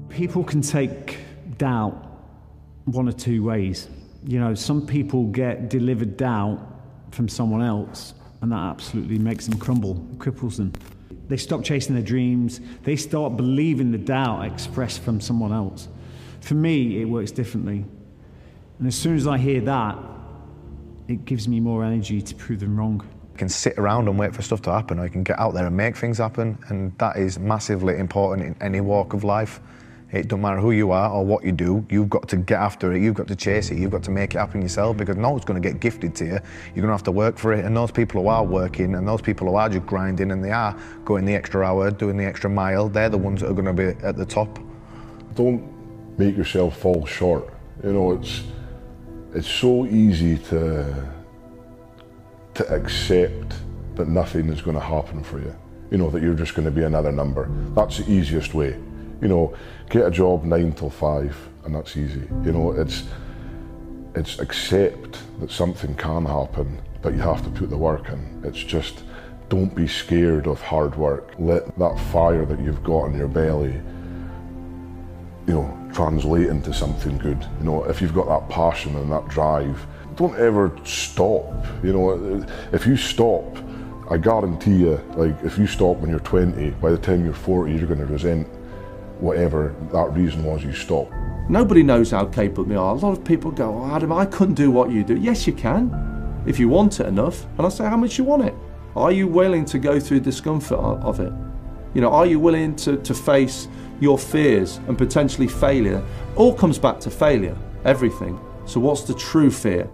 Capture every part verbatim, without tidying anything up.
People can take doubt one or two ways. You know, some people get delivered doubt from someone else, and that absolutely makes them crumble, cripples them. They stop chasing their dreams. They start believing the doubt expressed from someone else. For me, it works differently. And as soon as I hear that, it gives me more energy to prove them wrong. I can sit around and wait for stuff to happen. I can get out there and make things happen, and that is massively important in any walk of life. It don't matter who you are or what you do, you've got to get after it, you've got to chase it, you've got to make it happen yourself, because no one's going to get gifted to you. You're going to have to work for it, and those people who are working and those people who are just grinding and they are going the extra hour, doing the extra mile, they're the ones that are going to be at the top. Don't make yourself fall short. You know, it's it's so easy to to accept that nothing is going to happen for you. You know, that you're just going to be another number. That's the easiest way. You know, get a job nine till five, and that's easy. You know, it's it's accept that something can happen, but you have to put the work in. It's just, don't be scared of hard work. Let that fire that you've got in your belly, you know, translate into something good. You know, if you've got that passion and that drive, don't ever stop. You know, if you stop, I guarantee you, like, if you stop when you're twenty, by the time you're forty, you're going to resent whatever that reason was you stopped. Nobody knows how capable they are. A lot of people go, oh, Adam, I couldn't do what you do. Yes, you can, if you want it enough. And I say, how much you want it? Are you willing to go through discomfort of it? You know, are you willing to, to face your fears and potentially failure? All comes back to failure, everything. So what's the true fear?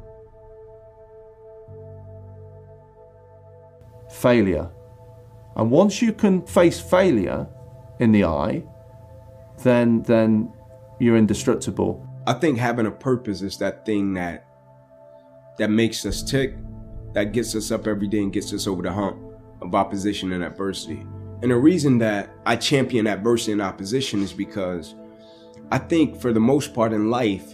Failure. And once you can face failure in the eye, then then you're indestructible. I think having a purpose is that thing that that makes us tick, that gets us up every day and gets us over the hump of opposition and adversity. And the reason that I champion adversity and opposition is because I think for the most part in life,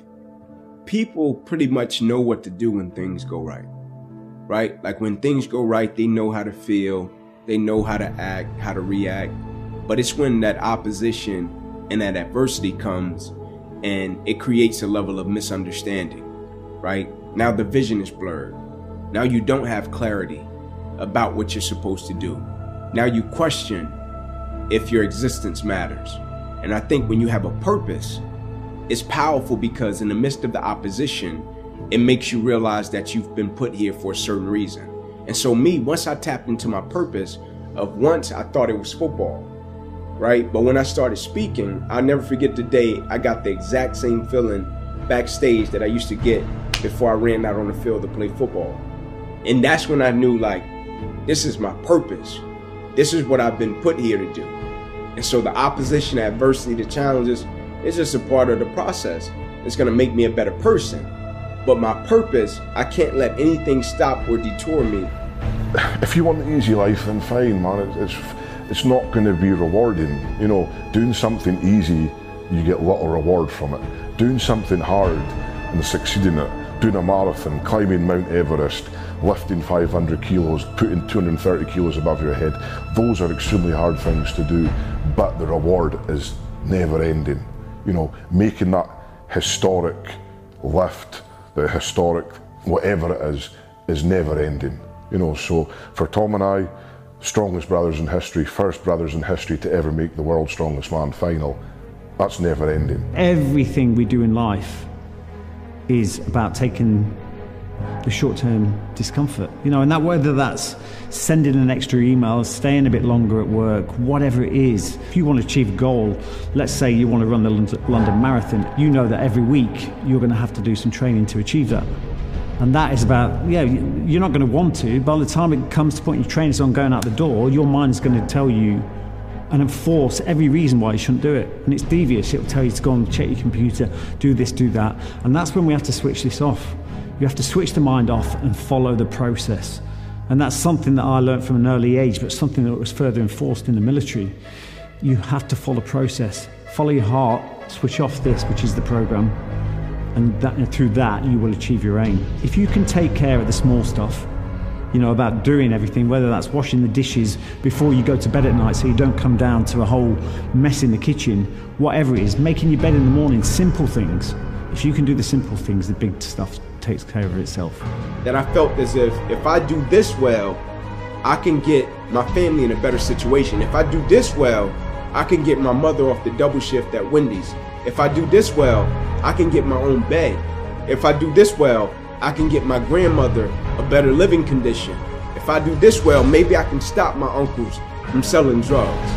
people pretty much know what to do when things go right, right? Like when things go right, they know how to feel, they know how to act, how to react. But it's when that opposition and that adversity comes and it creates a level of misunderstanding, right? Now the vision is blurred. Now you don't have clarity about what you're supposed to do. Now you question if your existence matters. And I think when you have a purpose, it's powerful because in the midst of the opposition, it makes you realize that you've been put here for a certain reason. And so me, once I tapped into my purpose of once I thought it was football, right? But when I started speaking, I'll never forget the day I got the exact same feeling backstage that I used to get before I ran out on the field to play football. And that's when I knew, like, this is my purpose. This is what I've been put here to do. And so the opposition, adversity, the challenges, it's just a part of the process. It's gonna make me a better person. But my purpose, I can't let anything stop or detour me. If you want an easy life, then fine, man. It's, it's, it's not going to be rewarding. You know, doing something easy, you get little reward from it. Doing something hard and succeeding at, doing a marathon, climbing Mount Everest, lifting five hundred kilos, putting two hundred thirty kilos above your head, those are extremely hard things to do, but the reward is never ending. You know, making that historic lift, the historic whatever it is, is never ending. You know, so for Tom and I, strongest brothers in history, first brothers in history to ever make the World's Strongest Man final, that's never ending. Everything we do in life is about taking the short-term discomfort, you know, and that whether that's sending an extra email, staying a bit longer at work, whatever it is. If you want to achieve a goal, let's say you want to run the London Marathon, you know that every week you're going to have to do some training to achieve that. And that is about, yeah, you're not going to want to. By the time it comes to putting your trainers on, going out the door, your mind's going to tell you and enforce every reason why you shouldn't do it. And it's devious. It'll tell you to go and check your computer, do this, do that. And that's when we have to switch this off. You have to switch the mind off and follow the process. And that's something that I learned from an early age, but something that was further enforced in the military. You have to follow process. Follow your heart, switch off this, which is the program. And, that, and through that, you will achieve your aim. If you can take care of the small stuff, you know, about doing everything, whether that's washing the dishes before you go to bed at night so you don't come down to a whole mess in the kitchen, whatever it is, making your bed in the morning, simple things. If you can do the simple things, the big stuff takes care of itself. That I felt as if, if I do this well, I can get my family in a better situation. If I do this well, I can get my mother off the double shift at Wendy's. If I do this well, I can get my own bed. If I do this well, I can get my grandmother a better living condition. If I do this well, maybe I can stop my uncles from selling drugs.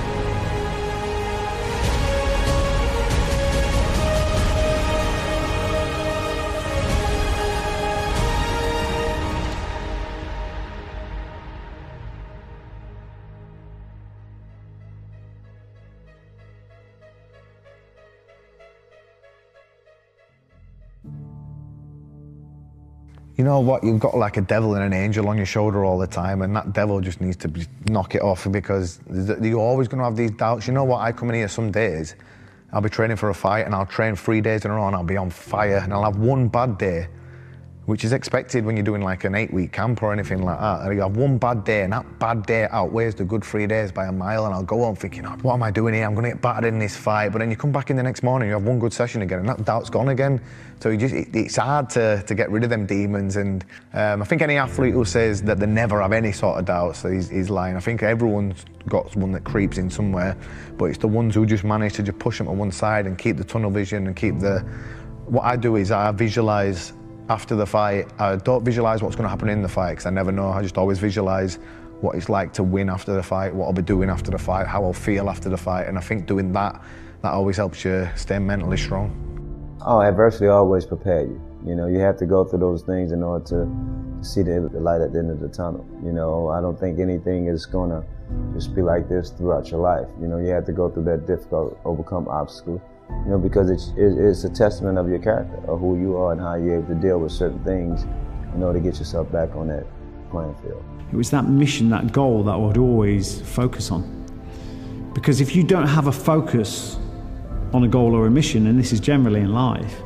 You know what, you've got like a devil and an angel on your shoulder all the time, and that devil just needs to be, knock it off, because you're always going to have these doubts. You know what, I come in here some days, I'll be training for a fight and I'll train three days in a row and I'll be on fire, and I'll have one bad day, which is expected when you're doing like an eight week camp or anything like that. And you have one bad day, and that bad day outweighs the good three days by a mile, and I'll go home thinking, oh, what am I doing here? I'm gonna get battered in this fight. But then you come back in the next morning, you have one good session again, and that doubt's gone again. So you just, it, it's hard to, to get rid of them demons. And um, I think any athlete who says that they never have any sort of doubts, he's, he's lying. I think everyone's got one that creeps in somewhere, but it's the ones who just manage to just push them to one side and keep the tunnel vision and keep the, what I do is I visualize after the fight. I don't visualize what's going to happen in the fight, because I never know. I just always visualize what it's like to win after the fight, what I'll be doing after the fight, how I'll feel after the fight. And I think doing that, that always helps you stay mentally strong. Oh, adversity always prepare you. You know, you have to go through those things in order to see the, the light at the end of the tunnel. You know, I don't think anything is going to just be like this throughout your life. You know, you have to go through that difficult, overcome obstacle. You know, because it's, it's a testament of your character, of who you are and how you're able to deal with certain things in order to get yourself back on that playing field. It was that mission, that goal that I would always focus on. Because if you don't have a focus on a goal or a mission, and this is generally in life,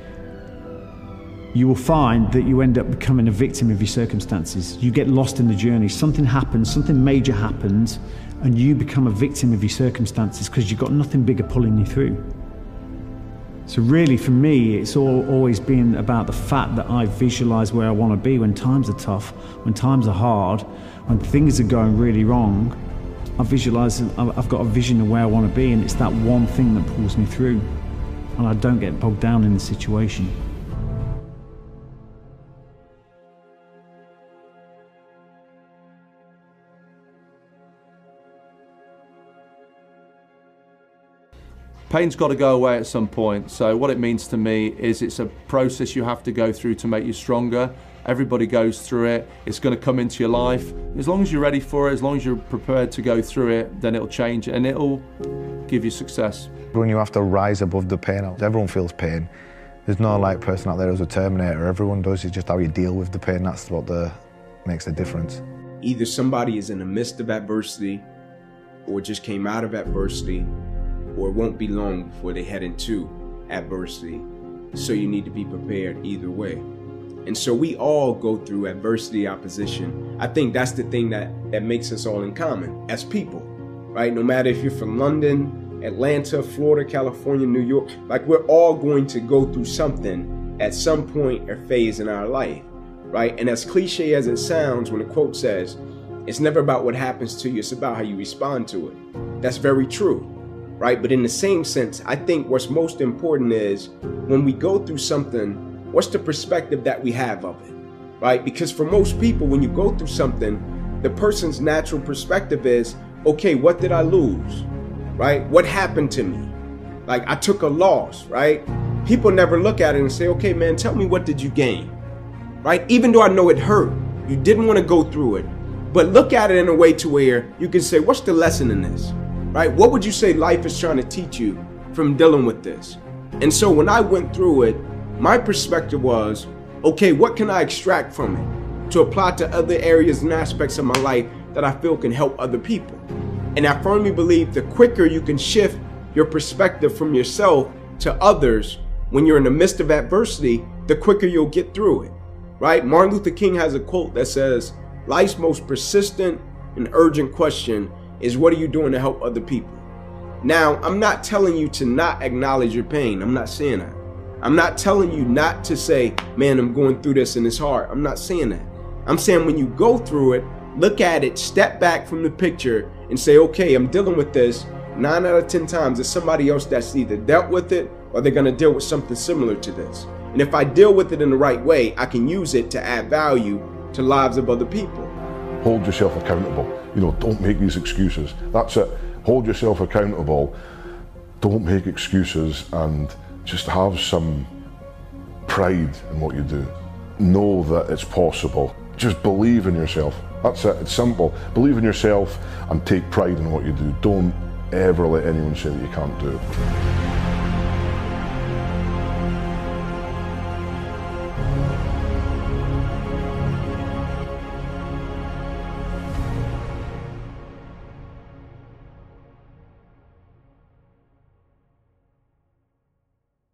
you will find that you end up becoming a victim of your circumstances. You get lost in the journey. Something happens, something major happens, and you become a victim of your circumstances because you've got nothing bigger pulling you through. So really, for me, it's all always been about the fact that I visualize where I want to be when times are tough, when times are hard, when things are going really wrong. I visualize, I've got a vision of where I want to be, and it's that one thing that pulls me through, and I don't get bogged down in the situation. Pain's got to go away at some point. So what it means to me is it's a process you have to go through to make you stronger. Everybody goes through it. It's going to come into your life. As long as you're ready for it, as long as you're prepared to go through it, then it'll change and it'll give you success. When you have to rise above the pain, everyone feels pain. There's no like person out there who's a Terminator. Everyone does. It's just how you deal with the pain. That's what the, makes the difference. Either somebody is in the midst of adversity or just came out of adversity, or it won't be long before they head into adversity. So you need to be prepared either way. And so we all go through adversity, opposition. I think that's the thing that, that makes us all in common as people, right? No matter if you're from London, Atlanta, Florida, California, New York, like we're all going to go through something at some point or phase in our life, right? And as cliche as it sounds, when the quote says, it's never about what happens to you, it's about how you respond to it. That's very true. Right? But in the same sense, I think what's most important is when we go through something, what's the perspective that we have of it, right? Because for most people, when you go through something, the person's natural perspective is, okay, what did I lose, right? What happened to me? Like I took a loss, right? People never look at it and say, okay, man, tell me, what did you gain, right? Even though I know it hurt, you didn't want to go through it, but look at it in a way to where you can say, what's the lesson in this? Right? What would you say life is trying to teach you from dealing with this? And so when I went through it, my perspective was, okay, what can I extract from it to apply to other areas and aspects of my life that I feel can help other people? And I firmly believe the quicker you can shift your perspective from yourself to others when you're in the midst of adversity, the quicker you'll get through it, right? Martin Luther King has a quote that says, Life's most persistent and urgent question is, what are you doing to help other people? Now, I'm not telling you to not acknowledge your pain. I'm not saying that. I'm not telling you not to say, man, I'm going through this and it's hard. I'm not saying that. I'm saying when you go through it, look at it, step back from the picture and say, okay, I'm dealing with this. Nine out of ten times, there's somebody else that's either dealt with it or they're going to deal with something similar to this. And if I deal with it in the right way, I can use it to add value to lives of other people. Hold yourself accountable. You know, don't make these excuses. That's it. Hold yourself accountable. Don't make excuses, and just have some pride in what you do. Know that it's possible. Just believe in yourself. That's it. It's simple. Believe in yourself and take pride in what you do. Don't ever let anyone say that you can't do it.